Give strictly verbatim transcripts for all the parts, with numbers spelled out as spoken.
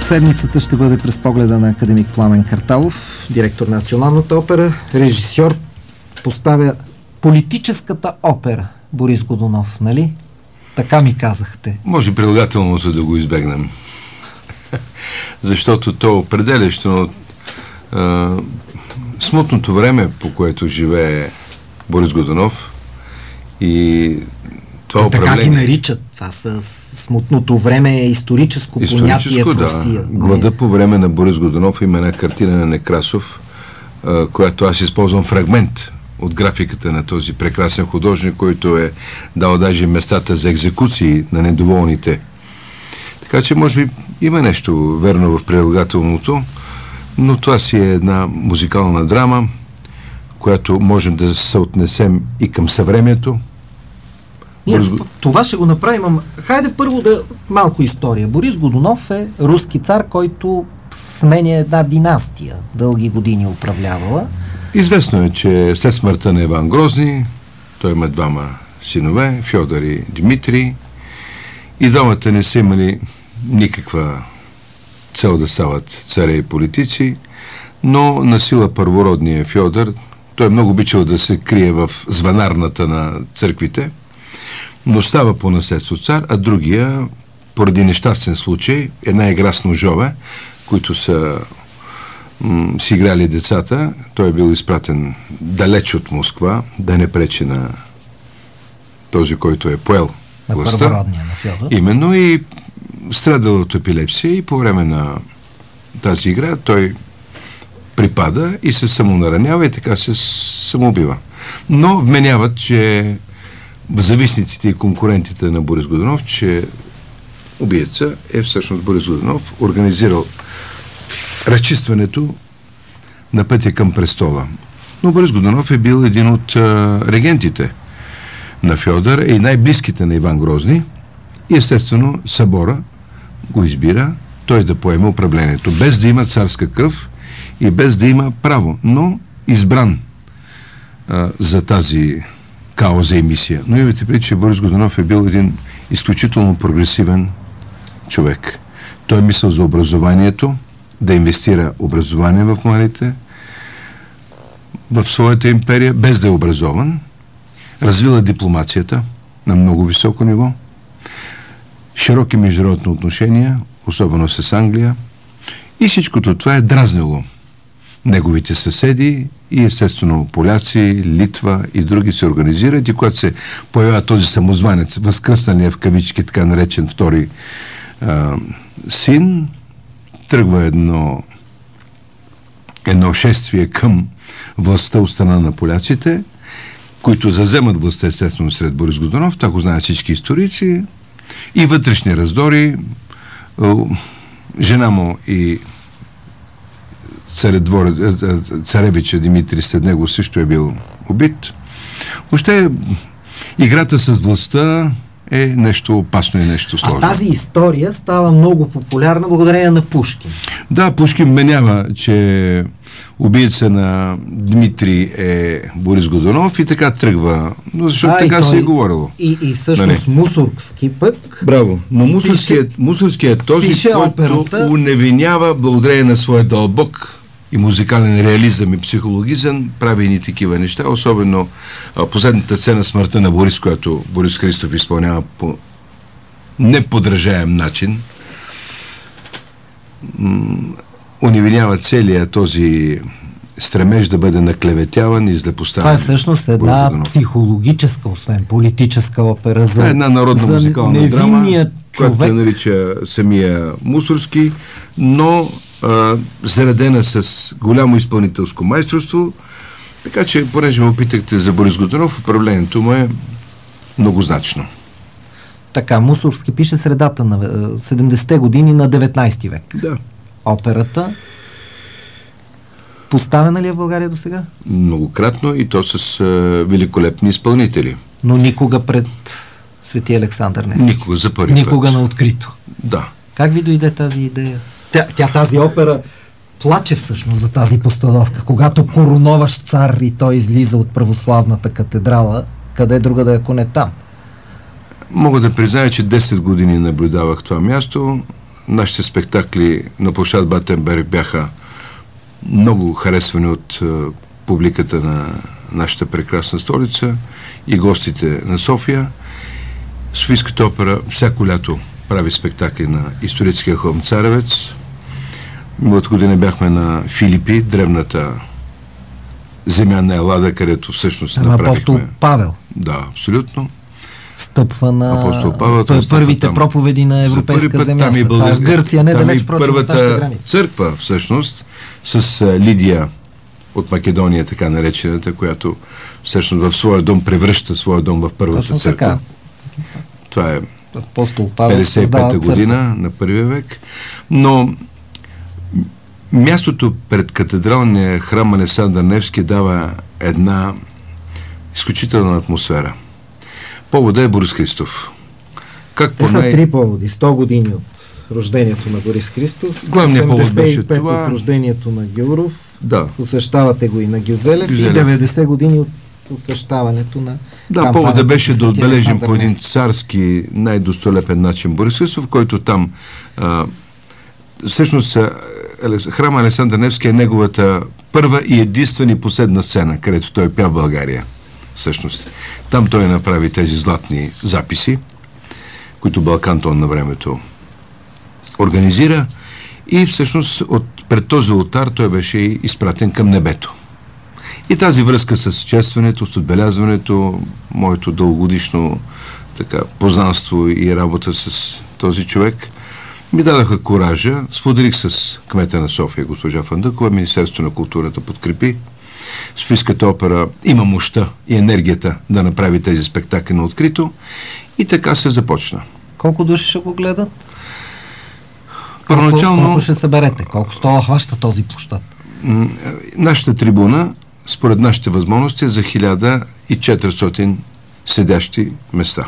Седмицата ще бъде през погледа на академик Пламен Карталов, директор на Националната опера, режисьор, поставя политическата опера Борис Годунов, нали? Така ми казахте. Може прилагателното да го избегнем. Защото то определящо а, смутното време, по което живее Борис Годунов и това а управление... Така ги наричат. Това са смутното време е историческо, историческо понятие в Русия. Да. Глада по време на Борис Годунов има една картина на Некрасов, а, която аз използвам фрагмент от графиката на този прекрасен художник, който е дал даже местата за екзекуции на недоволните. Така че може би има нещо верно в прилагателното, но това си е една музикална драма, която можем да се отнесем и към съвремието. Ние, Борис... Това ще го направим. Ама... Хайде първо да малко история. Борис Годунов е руски цар, който сменя една династия. Дълги години управлявала. Известно е, че след смъртта на Иван Грозни, той има двама синове, Фьодор и Димитрий, и двамата не са имали никаква цел да стават царе и политици, но насила първородния Фьодор, той много обичал да се крие в звънарната на църквите, но става по наследство цар, а другия, поради нещастен случай, една игра с ножове, които са м- си играли децата, той е бил изпратен далеч от Москва, да не пречи на този, който е поел властта. На Фьодор. Именно, и страдал от епилепсия, и по време на тази игра той припада и се самонаранява и така се самоубива. Но вменяват, че зависниците и конкурентите на Борис Годунов, че убиеца е всъщност Борис Годунов, организирал разчистването на пътя към престола. Но Борис Годунов е бил един от а, регентите на Фьодор и най-близките на Иван Грозни, и естествено събора го избира той да поеме управлението, без да има царска кръв и без да има право, но избран а, за тази кауза и мисия. Но имайте предвид, че Борис Годунов е бил един изключително прогресивен човек. Той е мислил за образованието, да инвестира образование в младите, в своята империя, без да е образован, развила дипломацията на много високо ниво, широки международни отношения, особено с Англия, и всичкото това е дразнило неговите съседи и естествено поляци, Литва и други се организират, и когато се появява този самозванец, възкръсналия в кавички, така наречен втори а, син, тръгва едно едно шествие към властта от страна на поляците, които заземат властта естествено сред Борис Годунов, това го знаят всички историци, и вътрешни раздори. Жена му и царевича Димитрий след него също е бил убит. Въобще играта с властта е нещо опасно и нещо сложно. А тази история става много популярна благодарение на Пушкин. Да, Пушкин вменява, че убийца на Дмитрий е Борис Годунов и така тръгва. Но защото а, така той, се е говорило. И, и всъщност нали? Мусоргски пък... Браво. Но Мусоргски, Мусоргски е този, който операта... уневинява благодарение на своя дълбок и музикален реализъм и психологизъм, прави ни такива неща, особено а, последната сцена смъртта на Борис, която Борис Христов изпълнява по неподражаем начин, м- уневинява целия този стремеж да бъде наклеветяван и злепоставен. Това е всъщност една психологическа, освен политическа опера за, е една народна музикална драма, човек, която се нарича самия Мусоргски, но а, заредена с голямо изпълнителско майсторство. Така че, понеже ме опитахте за Борис Годунов, управлението му е многозначно. Така, Мусоргски пише средата на седемдесетте години на деветнайсети век. Да. Операта поставена ли е в България до сега? Многократно, и то с а, великолепни изпълнители. Но никога пред Свети Александър Невски. Никога за първи Никога път. на открито. Да. Как ви дойде тази идея? Тя, тя тази опера плаче всъщност за тази постановка, когато короноваш цар и той излиза от православната катедрала, къде друга да, ако не там? Мога да призная, че десет години наблюдавах това място. нашите спектакли на площад Батенберг бяха много харесвани от а, публиката на нашата прекрасна столица и гостите на София. Софийската опера всяко лято прави спектакли на историческия хълм Царевец. Миналата година бяхме на Филипи, древната земя на Елада, където всъщност Ама направихме... Апостол Павел. Да, абсолютно. Стъпва на Апостол Павел, пър- първите там. проповеди на европейска земя. Там и Това е в Гърция, недалеч и прочим от нашата първата граница. църква, всъщност, с а, Лидия от Македония, така наречената, която всъщност в своя дом превръща своя дом в първата Точно църква. така. Това е Апостол Павел петдесет и създава пета църква. година на първия век. Но мястото пред катедралния храм Александър Невски дава една изключителна атмосфера. Повода е Борис Христов. Как Те по са най... три поводи. сто години от рождението на Борис Христов, Главният повод беше осемдесет и пет това. от рождението на Гюров, Да. посвещавате го и на Гюзелев, Гюзелев. и деветдесет години от посвещаването на Да, кампанията повода беше на да Свети отбележим Александър по един Невски. царски, най-достолепен начин Борис Христов, който там а, всъщност а, Елес- храма Александър Невски е неговата първа и единствена и последна сцена, където той пя в България. Всъщност. Там той направи тези златни записи, които Балкантон на времето организира, и всъщност от, пред този олтар той беше изпратен към небето. И тази връзка с честването, с отбелязването, моето дългогодишно така, познанство и работа с този човек, ми дадаха коража. Споделих с кмета на София, госпожа Фандъкова, Министерството на културата подкрепи. Софийската опера има мощта и енергията да направи тези спектакли на открито, и така се започна. Колко души ще го гледат? Първоначално... Колко, колко ще съберете? Колко стола хваща този площад? м, Нашата трибуна, според нашите възможности, е за хиляда и четиристотин седящи места.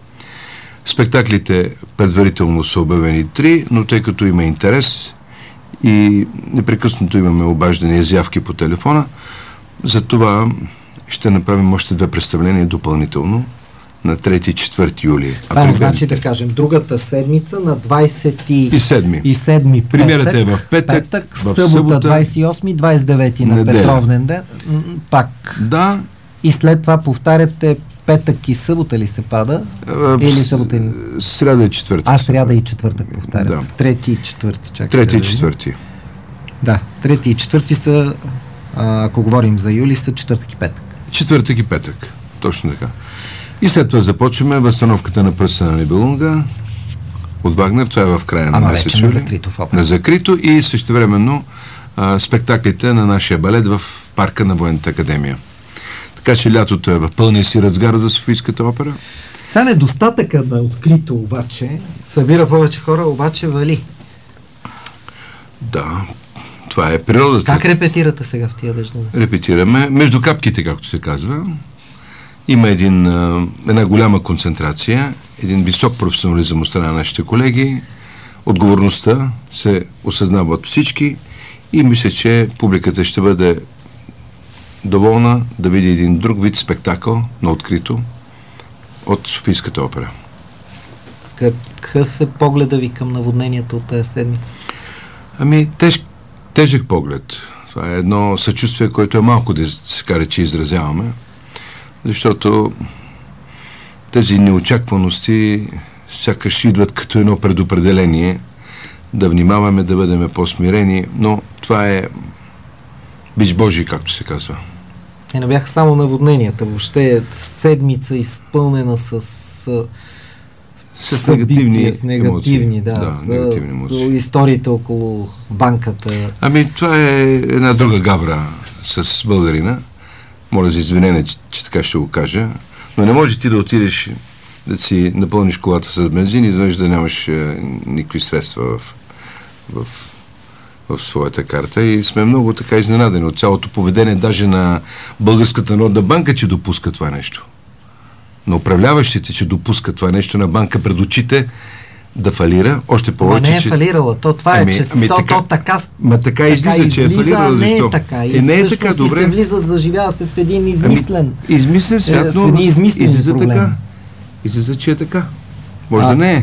Спектаклите предварително са обявени три, но тъй като има интерес и непрекъснато имаме обаждани изявки по телефона, за това ще направим още две представления допълнително на трети и четвърти юли. А Само при- значи да кажем, другата седмица на двадесет и седми. и седми петък, Премиерата е в петък, в събота, събота, двадесет и осми, двадесет и девети на неделя. Петровден ден, м, пак. Да. И след това повтаряте петък и събота ли се пада? а, Или с- събота и... Сряда и четвъртък. А, сряда и четвъртък повтаряте. Да. Трети и четвърти, чакайте. Трети и да видим. четвърти. Да, трети и четвърти са, а, ако говорим за юли, са четвъртък и петък. Четвъртък и петък. Точно така. И след това започваме възстановката на Пръста на Нибелунга от Вагнер. Това е в края на Ама месец вече на юли. закрито в опера. На закрито, и същевременно а, спектаклите на нашия балет в парка на Военната академия. Така че лятото е в пълния си разгар за Софийската опера. Сега недостатъка на открито обаче, събира повече хора, обаче вали. Да, това е природата. Как репетирате сега в тия дъждове? Репетираме между капките, както се казва. Има един, а, една голяма концентрация, един висок професионализъм от страна на нашите колеги. Отговорността се осъзнава от всички и мисля, че публиката ще бъде доволна да види един друг вид спектакъл на открито от Софийската опера. Какъв е погледа ви към наводнението от тази седмица? Ами, теж, тежък поглед. Това е едно съчувствие, което е малко да се кара, че изразяваме, защото тези неочакваности сякаш идват като едно предопределение да внимаваме, да бъдем по-смирени, но това е бич Божий, както се казва. И не бяха само наводненията, въобще е седмица изпълнена с, с, С негативни с негативни, емоции. да. Да, негативни емоции. Историите около банката. Ами, това е една друга гавра с българина. Моля за извинение, че, че така ще го кажа. Но не може ти да отидеш да си напълниш колата с бензин и изведнъж да нямаш е, никакви средства в, в, в своята карта. И сме много така изненадени от цялото поведение, даже на Българската народна банка, че допуска това нещо. На управляващите, че допуска това нещо на банка пред очите да фалира, още повече, Ама не е че... фалирала. То това Ами, е, че ами то, така- то така, Ма така излиза, че е излиза, фалирала, а не защо? е така. Е, не е всъщност така, и добре. се влиза, заживява се в един измислен. Ами, измислен свят, е, в но едни измислени излиза проблеми. така. Излиза, че е така. Може А, да не е.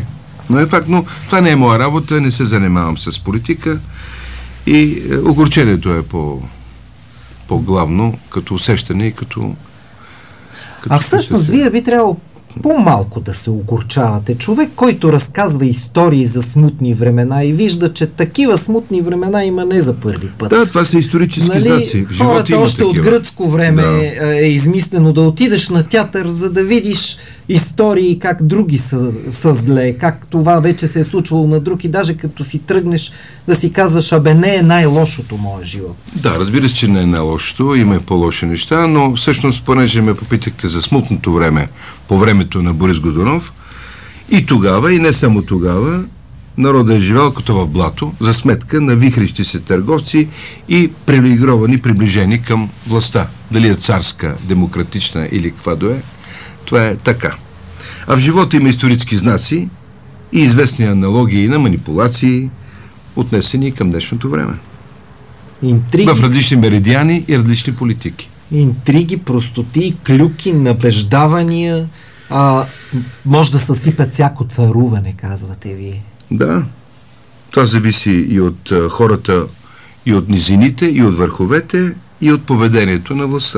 Но е факт, но това не е моя работа, не се занимавам с политика и е, огорчението е по, по-главно, като усещане и като... като а всъщност вие би трябвало по-малко да се огорчавате. Човек, който разказва истории за смутни времена и вижда, че такива смутни времена има не за първи път. Да, това са исторически нали, знаци. Хората още такива. От гръцко време да. е измислено да отидеш на театър, за да видиш истории как други са, са зле, как това вече се е случвало на друг и даже като си тръгнеш да си казваш, абе не е най-лошото моя живот. Да, разбира се, че не е най-лошото, има и по-лоши неща, но всъщност, понеже ме попитахте за смутното време, по времето на Борис Годунов, и тогава, и не само тогава, народът е живял като в блато, за сметка на вихрещи се търговци и привилегировани приближени към властта. Дали е царска, демократична или каква да е, това е така. А в живота има исторически знаци и известни аналогии на манипулации, отнесени към днешното време. Интриги. В различни меридиани и различни политики. Интриги, простоти, клюки, набеждавания, а, може да съсипят всяко царуване, казвате вие. Да. Това зависи и от а, хората, и от низините, и от върховете, и от поведението на властта.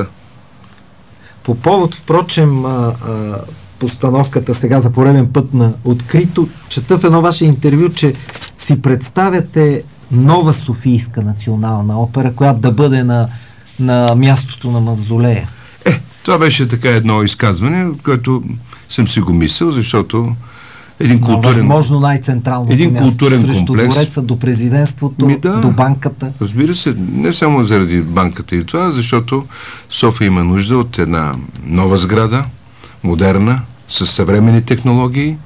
По повод, впрочем, а, а, постановката сега за пореден път на Открито, чета в едно ваше интервю, че си представяте нова Софийска национална опера, която да бъде на, на мястото на Мавзолея. Е, това беше така едно изказване, което съм си го мислил, защото един културен... Възможно най-централното един място културен срещу комплекс, двореца, до президентството, ми, да, до банката. Разбира се, не само заради банката и това, защото София има нужда от една нова сграда, модерна, с съвременни технологии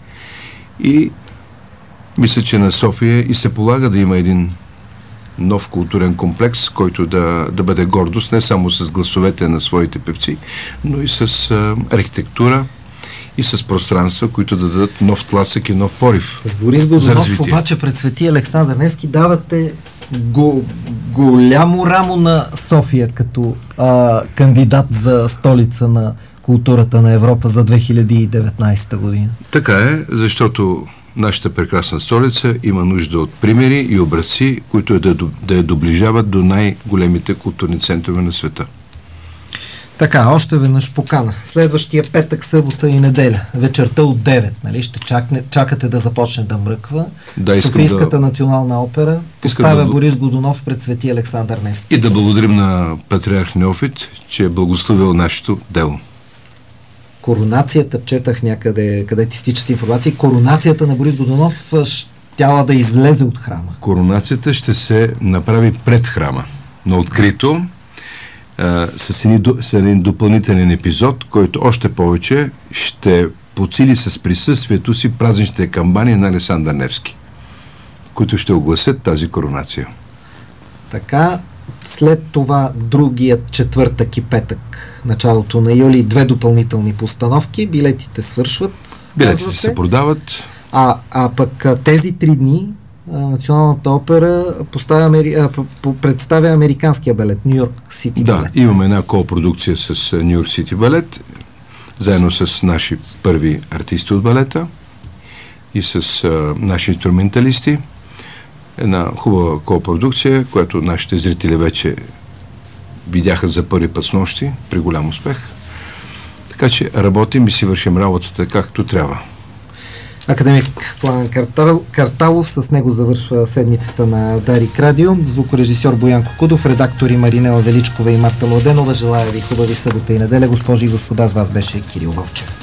и мисля, че на София и се полага да има един нов културен комплекс, който да, да бъде гордост не само с гласовете на своите певци, но и с а, архитектура и с пространства, които да дадат нов тласък и нов порив. С Борис Годунов обаче пред Свети Александър Невски давате го, голямо рамо на София като а, кандидат за столица на културата на Европа за две хиляди и деветнадесета година. Така е, защото нашата прекрасна столица има нужда от примери и образци, които да, да я доближават до най-големите културни центрове на света. Така, още веднъж покана. Следващия петък, събота и неделя. Вечерта от девет, нали? Ще чакне, чакате да започне да мръква. Да, Софийската да... национална опера поставя да... Борис Годунов пред Свети Александър Невски. И да благодарим на патриарх Неофит, че е благословил нашето дело. Коронацията, четах някъде, къде ти стичат информации, коронацията на Борис Годунов щяла да излезе от храма. Коронацията ще се направи пред храма, на открито, а, с, един, с един допълнителен епизод, който още повече ще подсили с присъствието си празничните камбани на Александър Невски, които ще огласят тази коронация. Така, след това другият четвъртък и петък, началото на юли, две допълнителни постановки, билетите свършват. Билетите казвате. се продават. А, а пък тези три дни Националната опера поставя, амери... представя американския балет, Нью Йорк Сити да, балет. Да, имаме една копродукция с Нью Йорк Сити балет, заедно с наши първи артисти от балета и с а, наши инструменталисти. Една хубава копродукция, която нашите зрители вече видяха за първи път с нощи, при голям успех. Така че работим и си вършим работата както трябва. Академик Пламен Картал, Карталов, с него завършва седмицата на Дарик Радио. Звукорежисьор Боян Кокудов, редактори Маринела Величкова и Марта Младенова. Желая ви хубави събота и неделя. Госпожи и господа, с вас беше Кирил Вълчев.